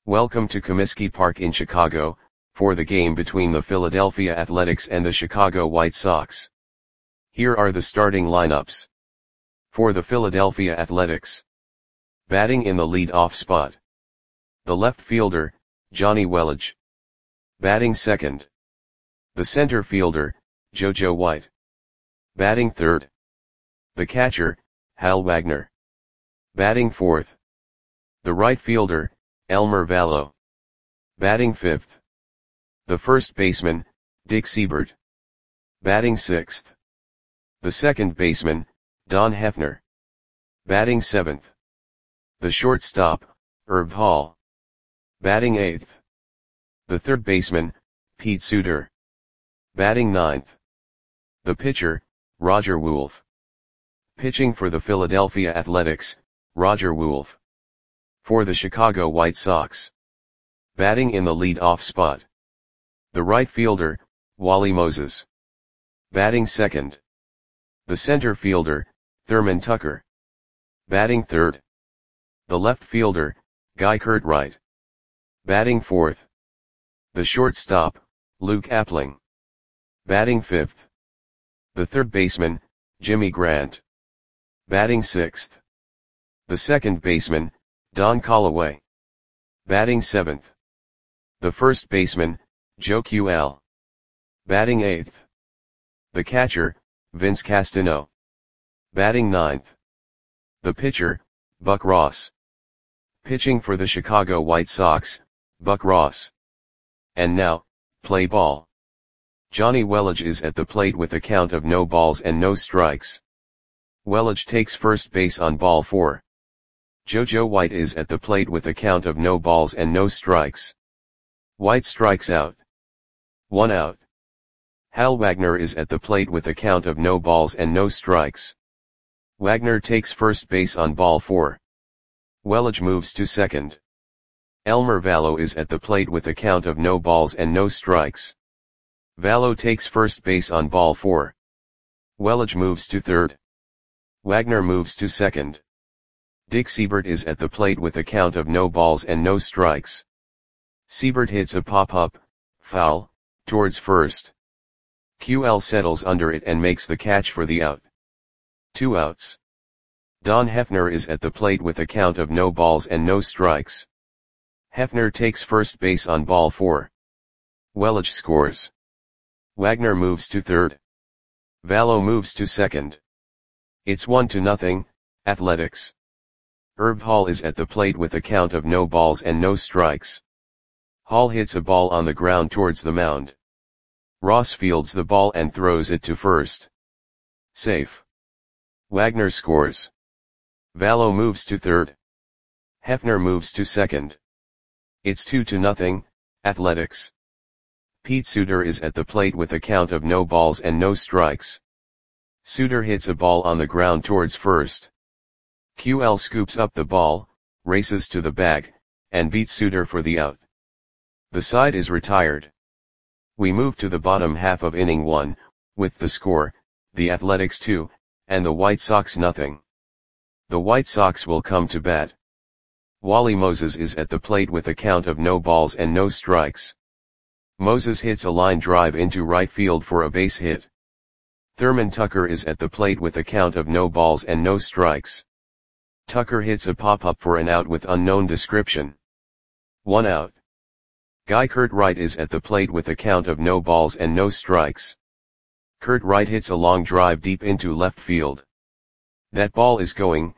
Welcome to Comiskey Park in Chicago, for the game between the Philadelphia Athletics and the Chicago White Sox. Here are the starting lineups. For the Philadelphia Athletics. Batting in the lead-off spot. The left fielder, Johnny Welage. Batting second. The center fielder, JoJo White. Batting third. The catcher, Hal Wagner. Batting fourth. The right fielder, Elmer Valo. Batting fifth. The first baseman, Dick Seibert. Batting sixth. The second baseman, Don Hefner. Batting seventh. The shortstop, Herb Hall. Batting eighth. The third baseman, Pete Suter. Batting ninth. The pitcher, Roger Wolff. Pitching for the Philadelphia Athletics, Roger Wolff. For the Chicago White Sox. Batting in the lead-off spot. The right fielder, Wally Moses. Batting second. The center fielder, Thurman Tucker. Batting third. The left fielder, Guy Curtright. Batting fourth. The shortstop, Luke Appling. Batting fifth. The third baseman, Jimmy Grant. Batting sixth. The second baseman, Don Callaway. Batting seventh. The first baseman, Joe Ql. Batting eighth. The catcher, Vince Castano. Batting ninth. The pitcher, Buck Ross. Pitching for the Chicago White Sox, Buck Ross. And now, play ball. Johnny Welage is at the plate with a count of no balls and no strikes. Welage takes first base on ball 4. JoJo White is at the plate with a count of no balls and no strikes. White strikes out. 1 out. Hal Wagner is at the plate with a count of no balls and no strikes. Wagner takes first base on ball 4. Welage moves to second. Elmer Valo is at the plate with a count of no balls and no strikes. Valo takes first base on ball 4. Welage moves to third. Wagner moves to second. Dick Seibert is at the plate with a count of no balls and no strikes. Seibert hits a pop-up, foul, towards first. QL settles under it and makes the catch for the out. 2 outs. Don Hefner is at the plate with a count of no balls and no strikes. Hefner takes first base on ball 4. Welage scores. Wagner moves to third. Valo moves to second. It's 1-0, Athletics. Herb Hall is at the plate with a count of no balls and no strikes. Hall hits a ball on the ground towards the mound. Ross fields the ball and throws it to first. Safe. Wagner scores. Valo moves to third. Hefner moves to second. It's 2-0, Athletics. Pete Suter is at the plate with a count of no balls and no strikes. Suter hits a ball on the ground towards first. QL scoops up the ball, races to the bag, and beats Suter for the out. The side is retired. We move to the bottom half of inning 1, with the score, the Athletics 2, and the White Sox 0. The White Sox will come to bat. Wally Moses is at the plate with a count of no balls and no strikes. Moses hits a line drive into right field for a base hit. Thurman Tucker is at the plate with a count of no balls and no strikes. Tucker hits a pop-up for an out with unknown description. 1 out. Guy Curtright is at the plate with a count of no balls and no strikes. Curtright hits a long drive deep into left field. That ball is gone.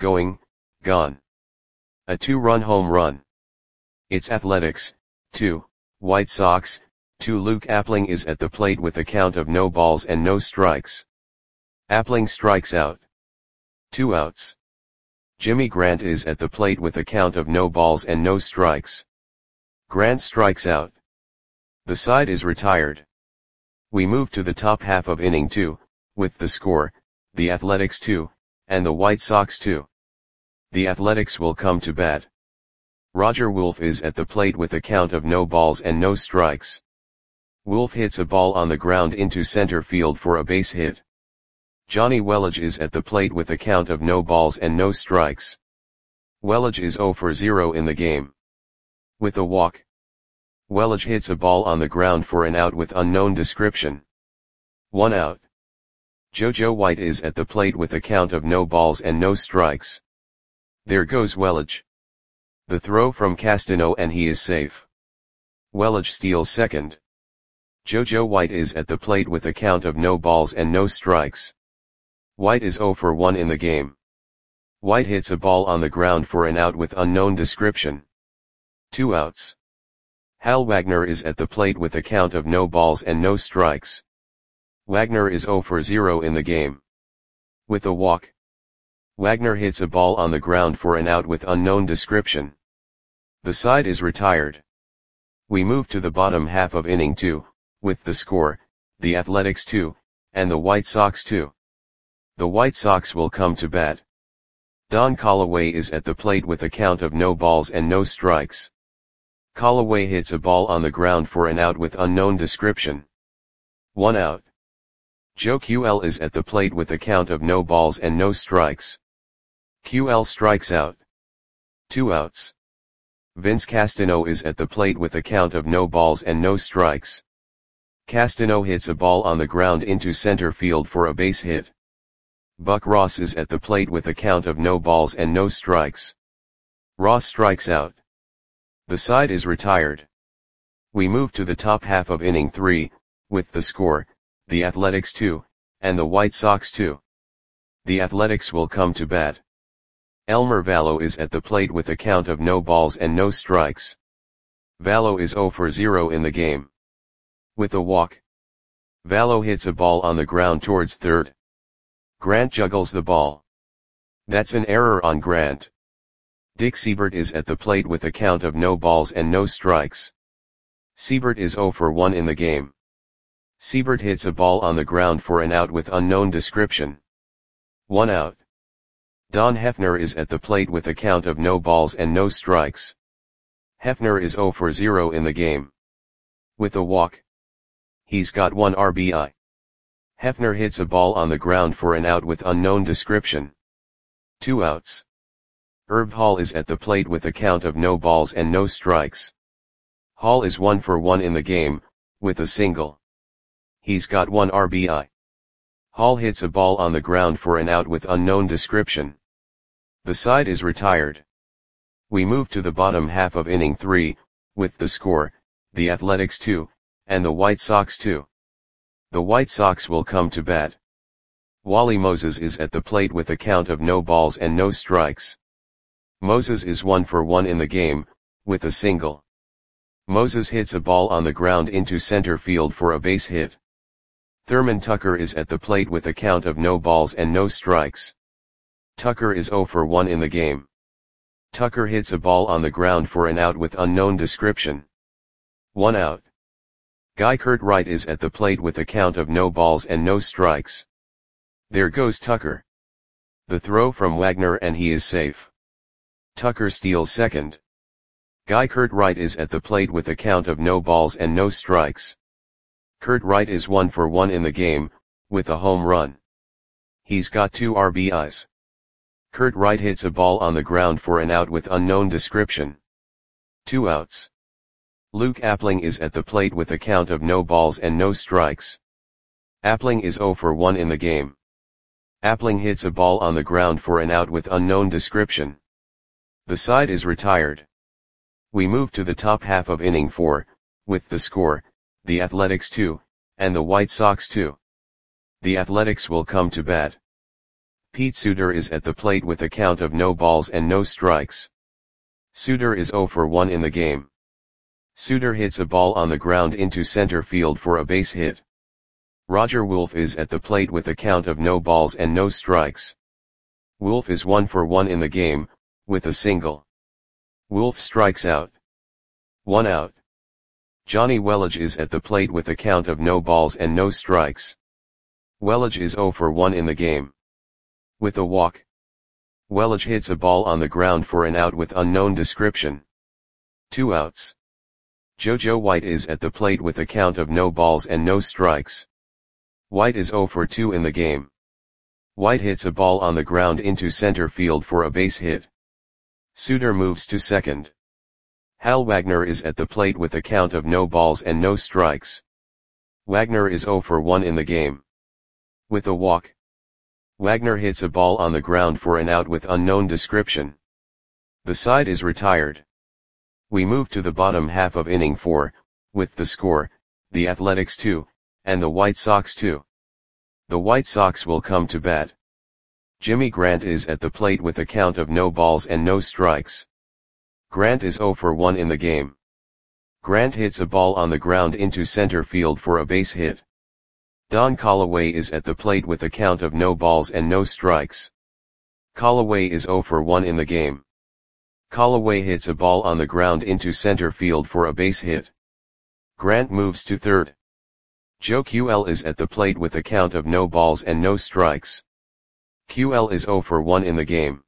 A 2-run home run. It's Athletics, 2, White Sox, 2. Luke Appling is at the plate with a count of no balls and no strikes. Appling strikes out. 2 outs. Jimmy Grant is at the plate with a count of no balls and no strikes. Grant strikes out. The side is retired. We move to the top half of inning 2, with the score, the Athletics 2, and the White Sox 2. The Athletics will come to bat. Roger Wolff is at the plate with a count of no balls and no strikes. Wolff hits a ball on the ground into center field for a base hit. Johnny Welage is at the plate with a count of no balls and no strikes. Welage is 0 for 0 in the game. With a walk. Welage hits a ball on the ground for an out with unknown description. 1 out. Jojo White is at the plate with a count of no balls and no strikes. There goes Welage. The throw from Castano and he is safe. Welage steals second. Jojo White is at the plate with a count of no balls and no strikes. White is 0 for 1 in the game. White hits a ball on the ground for an out with unknown description. 2 outs. Hal Wagner is at the plate with a count of no balls and no strikes. Wagner is 0 for 0 in the game. With a walk. Wagner hits a ball on the ground for an out with unknown description. The side is retired. We move to the bottom half of inning 2, with the score, the Athletics 2, and the White Sox 2. The White Sox will come to bat. Don Callaway is at the plate with a count of no balls and no strikes. Callaway hits a ball on the ground for an out with unknown description. 1 out. Joe QL is at the plate with a count of no balls and no strikes. QL strikes out. 2 outs. Vince Castano is at the plate with a count of no balls and no strikes. Castano hits a ball on the ground into center field for a base hit. Buck Ross is at the plate with a count of no balls and no strikes. Ross strikes out. The side is retired. We move to the top half of inning 3, with the score, the Athletics 2, and the White Sox 2. The Athletics will come to bat. Elmer Vallo is at the plate with a count of no balls and no strikes. Vallo is 0 for 0 in the game. With a walk. Vallo hits a ball on the ground towards third. Grant juggles the ball. That's an error on Grant. Dick Siebert is at the plate with a count of no balls and no strikes. Siebert is 0 for 1 in the game. Siebert hits a ball on the ground for an out with unknown description. 1 out. Don Hefner is at the plate with a count of no balls and no strikes. Hefner is 0 for 0 in the game. With a walk. He's got 1 RBI. Hefner hits a ball on the ground for an out with unknown description. 2 outs. Herb Hall is at the plate with a count of no balls and no strikes. Hall is 1 for 1 in the game, with a single. He's got 1 RBI. Hall hits a ball on the ground for an out with unknown description. The side is retired. We move to the bottom half of inning 3, with the score, the Athletics 2, and the White Sox 2. The White Sox will come to bat. Wally Moses is at the plate with a count of no balls and no strikes. Moses is 1 for 1 in the game, with a single. Moses hits a ball on the ground into center field for a base hit. Thurman Tucker is at the plate with a count of no balls and no strikes. Tucker is 0 for 1 in the game. Tucker hits a ball on the ground for an out with unknown description. 1 out. Guy Curtright is at the plate with a count of no balls and no strikes. There goes Tucker. The throw from Wagner and he is safe. Tucker steals second. Guy Curtright is at the plate with a count of no balls and no strikes. Curtright is 1 for 1 in the game, with a home run. He's got 2 RBIs. Curtright hits a ball on the ground for an out with unknown description. 2 outs. Luke Appling is at the plate with a count of no balls and no strikes. Appling is 0 for 1 in the game. Appling hits a ball on the ground for an out with unknown description. The side is retired. We move to the top half of inning 4, with the score, the Athletics 2, and the White Sox 2. The Athletics will come to bat. Pete Suter is at the plate with a count of no balls and no strikes. Suter is 0 for 1 in the game. Suter hits a ball on the ground into center field for a base hit. Roger Wolf is at the plate with a count of no balls and no strikes. Wolf is 1 for 1 in the game, with a single. Wolf strikes out. 1 out. Johnny Welage is at the plate with a count of no balls and no strikes. Welage is 0 for 1 in the game. With a walk. Welage hits a ball on the ground for an out with unknown description. 2 outs. Jojo White is at the plate with a count of no balls and no strikes. White is 0 for 2 in the game. White hits a ball on the ground into center field for a base hit. Suter moves to second. Hal Wagner is at the plate with a count of no balls and no strikes. Wagner is 0 for 1 in the game. With a walk, Wagner hits a ball on the ground for an out with unknown description. The side is retired. We move to the bottom half of inning 4, with the score, the Athletics 2, and the White Sox 2. The White Sox will come to bat. Jimmy Grant is at the plate with a count of no balls and no strikes. Grant is 0 for 1 in the game. Grant hits a ball on the ground into center field for a base hit. Don Callaway is at the plate with a count of no balls and no strikes. Callaway is 0 for 1 in the game. Callaway hits a ball on the ground into center field for a base hit. Grant moves to third. Joe QL is at the plate with a count of no balls and no strikes. QL is 0 for 1 in the game.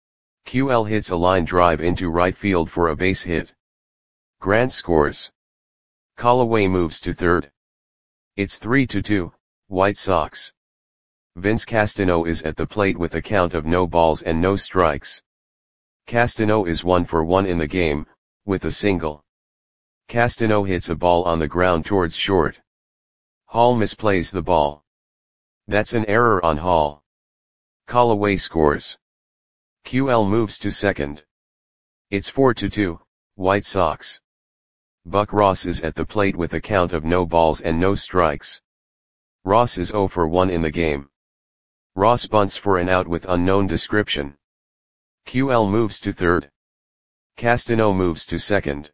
QL hits a line drive into right field for a base hit. Grant scores. Callaway moves to third. It's 3-2, White Sox. Vince Castano is at the plate with a count of no balls and no strikes. Castano is 1 for 1 in the game, with a single. Castano hits a ball on the ground towards short. Hall misplays the ball. That's an error on Hall. Callaway scores. QL moves to second. It's 4-2, White Sox. Buck Ross is at the plate with a count of no balls and no strikes. Ross is 0 for 1 in the game. Ross bunts for an out with unknown description. QL moves to third. Castano moves to second.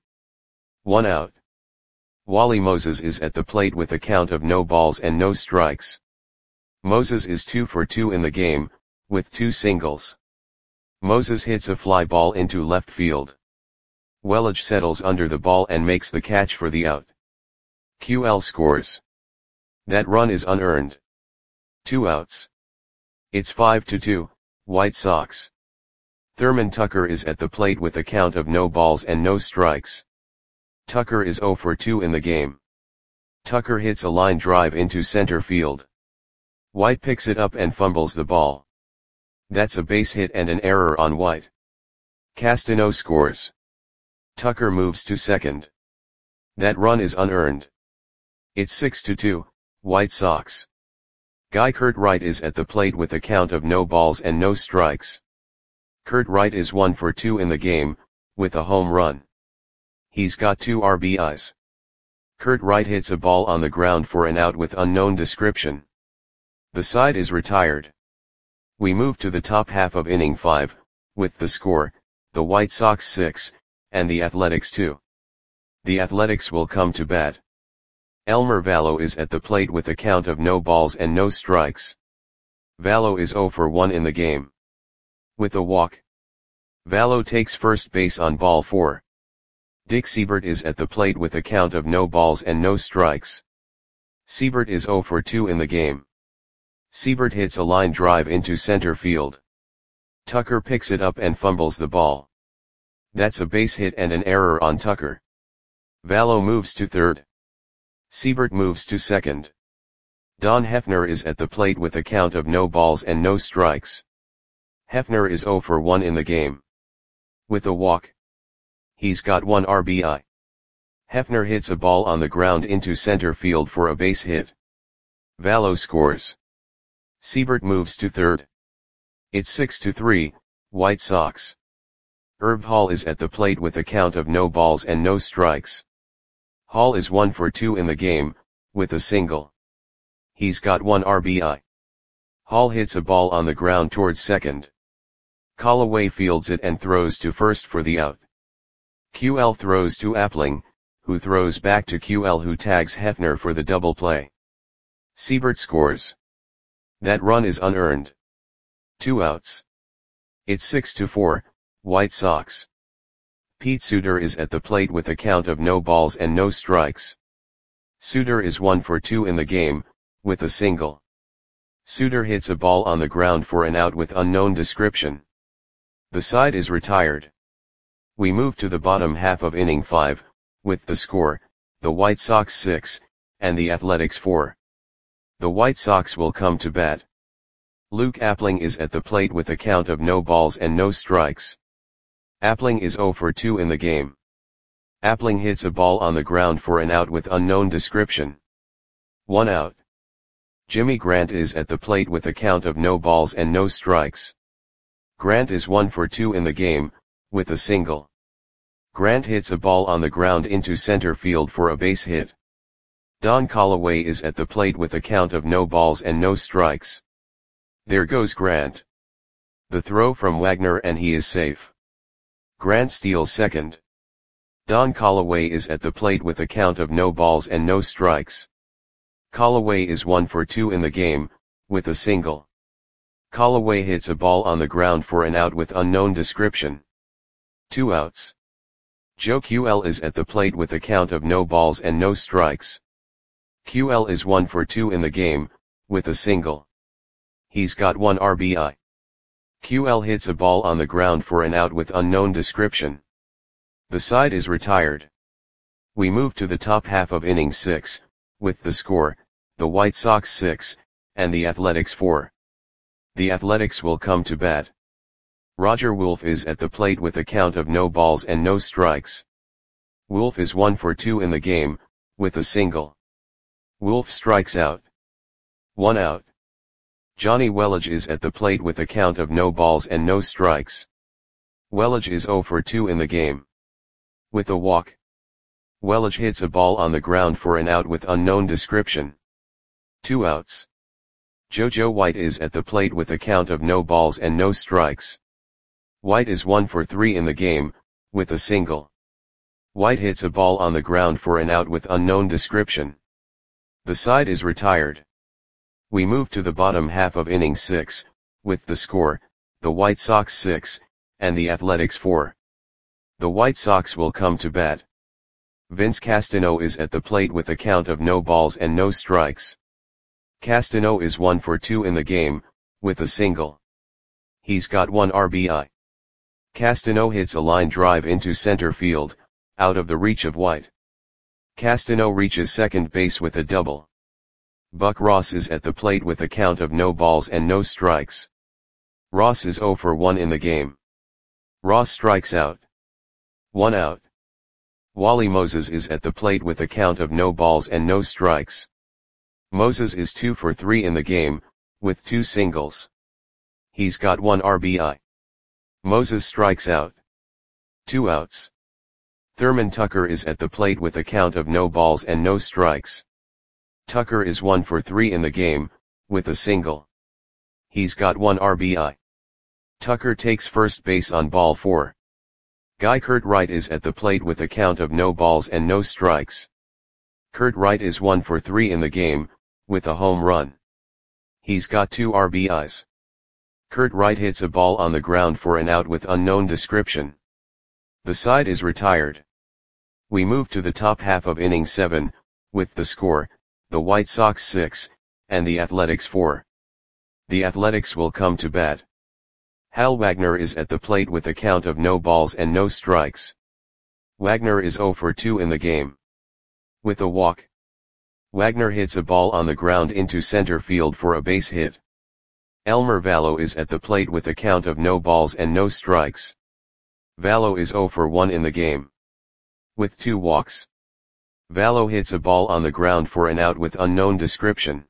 1 out. Wally Moses is at the plate with a count of no balls and no strikes. Moses is 2 for 2 in the game, with 2 singles. Moses hits a fly ball into left field. Welage settles under the ball and makes the catch for the out. QL scores. That run is unearned. 2 outs. It's 5-2, White Sox. Thurman Tucker is at the plate with a count of no balls and no strikes. Tucker is 0 for 2 in the game. Tucker hits a line drive into center field. White picks it up and fumbles the ball. That's a base hit and an error on White. Castano scores. Tucker moves to second. That run is unearned. It's 6-2, White Sox. Guy Kurt Wright is at the plate with a count of no balls and no strikes. Kurt Wright is 1 for 2 in the game, with a home run. He's got 2 RBIs. Kurt Wright hits a ball on the ground for an out with unknown description. The side is retired. We move to the top half of inning 5, with the score, the White Sox 6, and the Athletics 2. The Athletics will come to bat. Elmer Vallo is at the plate with a count of no balls and no strikes. Vallo is 0 for 1 in the game. With a walk, Vallo takes first base on ball 4. Dick Seibert is at the plate with a count of no balls and no strikes. Seibert is 0 for 2 in the game. Seibert hits a line drive into center field. Tucker picks it up and fumbles the ball. That's a base hit and an error on Tucker. Vallo moves to third. Seibert moves to second. Don Hefner is at the plate with a count of no balls and no strikes. Hefner is 0 for 1 in the game. With a walk, he's got 1 RBI. Hefner hits a ball on the ground into center field for a base hit. Vallo scores. Seibert moves to third. It's 6-3, White Sox. Herb Hall is at the plate with a count of no balls and no strikes. Hall is 1 for 2 in the game, with a single. He's got 1 RBI. Hall hits a ball on the ground towards second. Callaway fields it and throws to first for the out. QL throws to Appling, who throws back to QL, who tags Hefner for the double play. Seibert scores. That run is unearned. 2 outs. It's 6-4, White Sox. Pete Suter is at the plate with a count of no balls and no strikes. Suter is 1 for 2 in the game, with a single. Suter hits a ball on the ground for an out with unknown description. The side is retired. We move to the bottom half of inning 5, with the score, the White Sox 6, and the Athletics 4. The White Sox will come to bat. Luke Appling is at the plate with a count of no balls and no strikes. Appling is 0 for 2 in the game. Appling hits a ball on the ground for an out with unknown description. 1 out. Jimmy Grant is at the plate with a count of no balls and no strikes. Grant is 1 for 2 in the game, with a single. Grant hits a ball on the ground into center field for a base hit. Don Callaway is at the plate with a count of no balls and no strikes. There goes Grant. The throw from Wagner and he is safe. Grant steals second. Don Callaway is at the plate with a count of no balls and no strikes. Callaway is 1 for 2 in the game, with a single. Callaway hits a ball on the ground for an out with unknown description. 2 outs. Joe QL is at the plate with a count of no balls and no strikes. QL is 1 for 2 in the game, with a single. He's got 1 RBI. QL hits a ball on the ground for an out with unknown description. The side is retired. We move to the top half of inning 6, with the score, the White Sox 6, and the Athletics 4. The Athletics will come to bat. Roger Wolf is at the plate with a count of no balls and no strikes. Wolf is 1 for 2 in the game, with a single. Wolf strikes out. 1 out. Johnny Welage is at the plate with a count of no balls and no strikes. Welage is 0 for 2 in the game. With a walk. Welage hits a ball on the ground for an out with unknown description. 2 outs. JoJo White is at the plate with a count of no balls and no strikes. White is 1 for 3 in the game, with a single. White hits a ball on the ground for an out with unknown description. The side is retired. We move to the bottom half of inning 6, with the score, the White Sox 6, and the Athletics 4. The White Sox will come to bat. Vince Castano is at the plate with a count of no balls and no strikes. Castano is 1 for 2 in the game, with a single. He's got 1 RBI. Castano hits a line drive into center field, out of the reach of White. Castano reaches second base with a double. Buck Ross is at the plate with a count of no balls and no strikes. Ross is 0 for 1 in the game. Ross strikes out. 1 out. Wally Moses is at the plate with a count of no balls and no strikes. Moses is 2 for 3 in the game, with 2 singles. He's got 1 RBI. Moses strikes out. 2 outs. Thurman Tucker is at the plate with a count of no balls and no strikes. Tucker is 1 for 3 in the game, with a single. He's got 1 RBI. Tucker takes first base on ball 4. Guy Kurt Wright is at the plate with a count of no balls and no strikes. Kurt Wright is 1 for 3 in the game, with a home run. He's got 2 RBIs. Kurt Wright hits a ball on the ground for an out with unknown description. The side is retired. We move to the top half of inning 7, with the score, the White Sox 6, and the Athletics 4. The Athletics will come to bat. Hal Wagner is at the plate with a count of no balls and no strikes. Wagner is 0 for 2 in the game. With a walk. Wagner hits a ball on the ground into center field for a base hit. Elmer Vallo is at the plate with a count of no balls and no strikes. Vallo is 0 for 1 in the game. With 2 walks. Vallo hits a ball on the ground for an out with unknown description.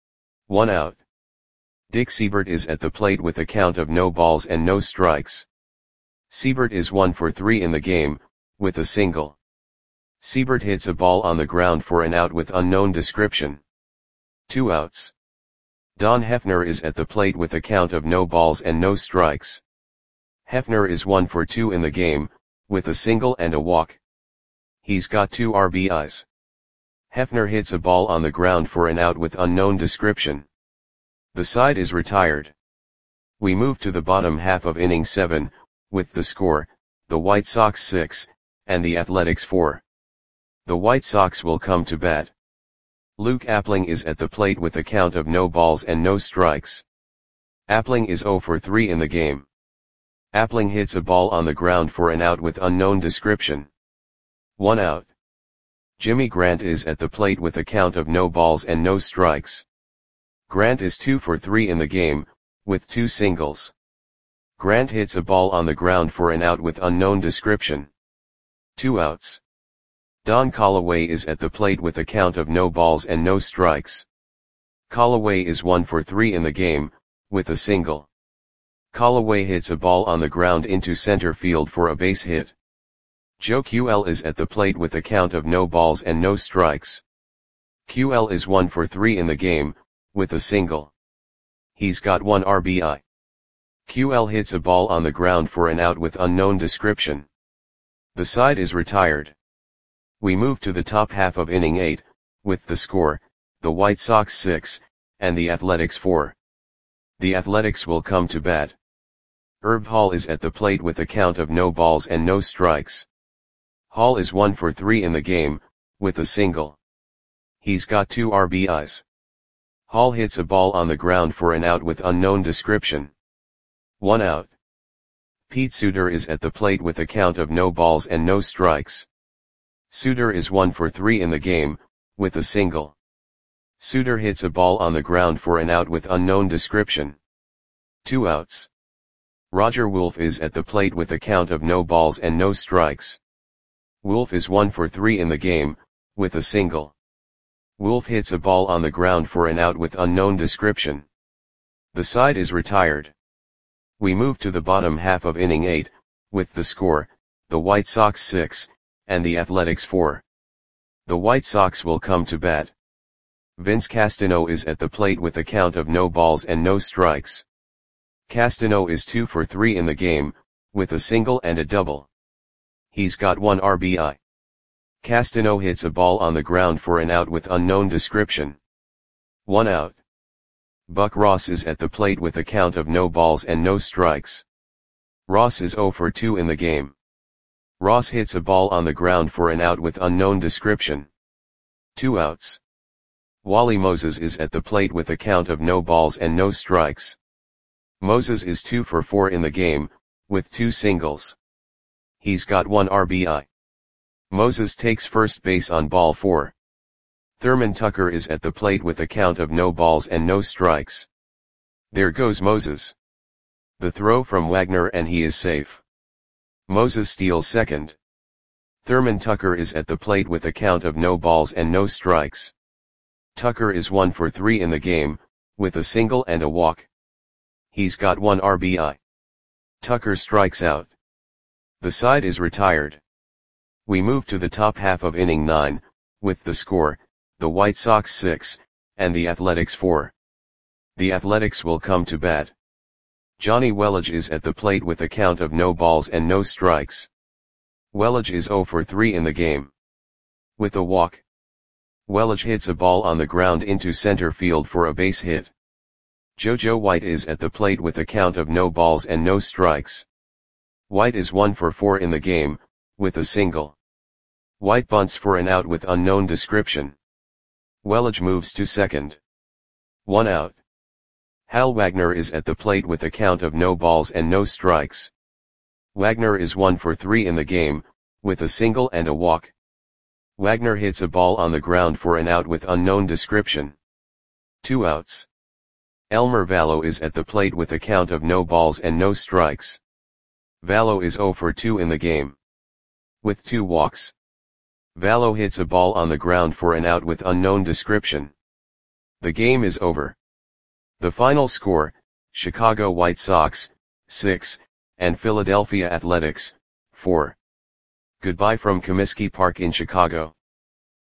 1 out. Dick Seibert is at the plate with a count of no balls and no strikes. Seibert is 1 for 3 in the game, with a single. Seibert hits a ball on the ground for an out with unknown description. 2 outs. Don Hefner is at the plate with a count of no balls and no strikes. Hefner is 1 for 2 in the game, with a single and a walk. He's got 2 RBIs. Hefner hits a ball on the ground for an out with unknown description. The side is retired. We move to the bottom half of inning 7, with the score, the White Sox 6, and the Athletics 4. The White Sox will come to bat. Luke Appling is at the plate with a count of no balls and no strikes. Appling is 0 for 3 in the game. Appling hits a ball on the ground for an out with unknown description. 1 out. Jimmy Grant is at the plate with a count of no balls and no strikes. Grant is 2 for 3 in the game, with 2 singles. Grant hits a ball on the ground for an out with unknown description. 2 outs. Don Callaway is at the plate with a count of no balls and no strikes. Callaway is 1 for 3 in the game, with a single. Callaway hits a ball on the ground into center field for a base hit. Joe QL is at the plate with a count of no balls and no strikes. QL is 1 for 3 in the game, with a single. He's got 1 RBI. QL hits a ball on the ground for an out with unknown description. The side is retired. We move to the top half of inning 8, with the score, the White Sox 6, and the Athletics 4. The Athletics will come to bat. Herb Hall is at the plate with a count of no balls and no strikes. Hall is 1 for 3 in the game, with a single. He's got 2 RBIs. Hall hits a ball on the ground for an out with unknown description. 1 out. Pete Suter is at the plate with a count of no balls and no strikes. Suter is 1 for 3 in the game, with a single. Suter hits a ball on the ground for an out with unknown description. 2 outs. Roger Wolf is at the plate with a count of no balls and no strikes. Wolf is 1 for 3 in the game, with a single. Wolf hits a ball on the ground for an out with unknown description. The side is retired. We move to the bottom half of inning 8, with the score, the White Sox 6, and the Athletics 4. The White Sox will come to bat. Vince Castano is at the plate with a count of no balls and no strikes. Castano is 2 for 3 in the game, with a single and a double. He's got 1 RBI. Castano hits a ball on the ground for an out with unknown description. 1 out. Buck Ross is at the plate with a count of no balls and no strikes. Ross is 0 for 2 in the game. Ross hits a ball on the ground for an out with unknown description. 2 outs. Wally Moses is at the plate with a count of no balls and no strikes. Moses is 2 for 4 in the game, with 2 singles. He's got 1 RBI. Moses takes first base on ball 4. Thurman Tucker is at the plate with a count of no balls and no strikes. There goes Moses. The throw from Wagner and he is safe. Moses steals second. Thurman Tucker is at the plate with a count of no balls and no strikes. Tucker is 1 for 3 in the game, with a single and a walk. He's got 1 RBI. Tucker strikes out. The side is retired. We move to the top half of inning 9, with the score, the White Sox 6, and the Athletics 4. The Athletics will come to bat. Johnny Welage is at the plate with a count of no balls and no strikes. Welage is 0 for 3 in the game. With a walk. Welage hits a ball on the ground into center field for a base hit. JoJo White is at the plate with a count of no balls and no strikes. White is 1 for 4 in the game, with a single. White bunts for an out with unknown description. Welage moves to second. 1 out. Hal Wagner is at the plate with a count of no balls and no strikes. Wagner is 1 for 3 in the game, with a single and a walk. Wagner hits a ball on the ground for an out with unknown description. 2 outs. Elmer Vallo is at the plate with a count of no balls and no strikes. Vallo is 0 for 2 in the game. With 2 walks. Vallo hits a ball on the ground for an out with unknown description. The game is over. The final score, Chicago White Sox, 6, and Philadelphia Athletics, 4. Goodbye from Comiskey Park in Chicago.